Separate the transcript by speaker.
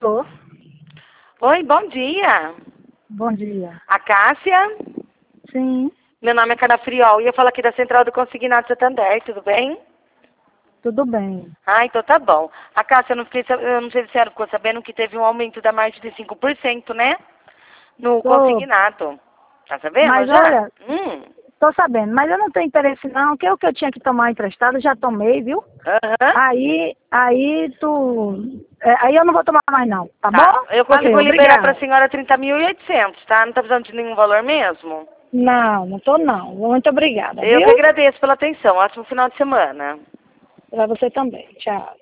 Speaker 1: Tô.
Speaker 2: Oi, bom dia.
Speaker 1: Bom dia.
Speaker 2: A Cássia?
Speaker 1: Sim,
Speaker 2: Meu nome é Carla Friol e eu falo aqui da Central do Consignado Santander, tudo bem?
Speaker 1: tudo bem.
Speaker 2: Ah, então tá bom. A Cássia, eu não sei se a senhora ficou sabendo que teve um aumento da margem de 5%, né? No
Speaker 1: Tô.
Speaker 2: consignado. Tá sabendo
Speaker 1: Mas
Speaker 2: já?
Speaker 1: olha, tô sabendo, mas eu não tenho interesse não, que o que eu tinha que tomar emprestado, eu já tomei, viu?
Speaker 2: Aham.
Speaker 1: Aí eu não vou tomar mais não, tá bom?
Speaker 2: Tá. Eu consigo
Speaker 1: Valeu,
Speaker 2: liberar pra
Speaker 1: obrigada.
Speaker 2: senhora 30.800, tá? Não tá precisando de nenhum valor mesmo?
Speaker 1: Não, não tô não. Muito obrigada,
Speaker 2: Eu
Speaker 1: viu?
Speaker 2: que agradeço pela atenção. Ótimo final de semana.
Speaker 1: Pra você também. Tchau.